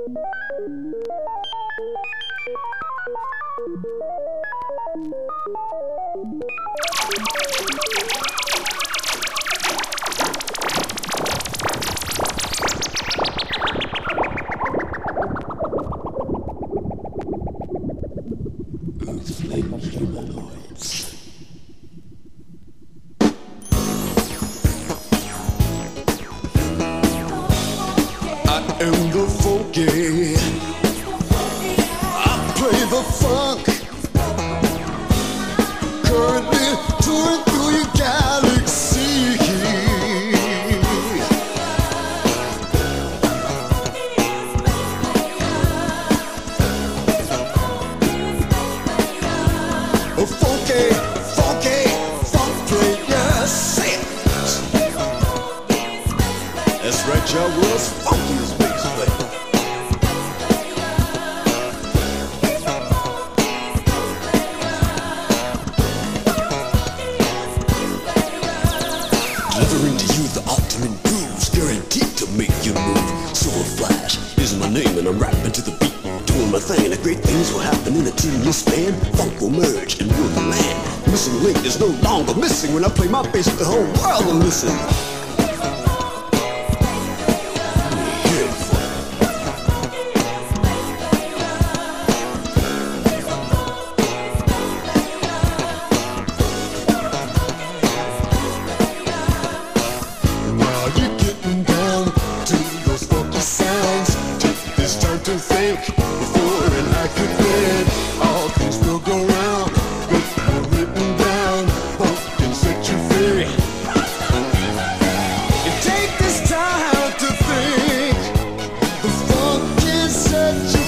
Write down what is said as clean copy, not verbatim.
am the funky. I play the funk. Currently touring through your galaxy. A funky, funky, funk player set. That's right, y'all. World's funkiest bass player. Delivering to you the ultimate grooves, guaranteed to make you move. Silver Flash is my name, and I'm rapping to the beat, doing my thing. And great things will happen in a 2-year span. Funk will merge and rule the land. Missing link is no longer missing when I play my bass. The whole world will listen. To think before an act could win. All things will go round, but we're written down. Hope can set you free. You take this time to think. The funk can set you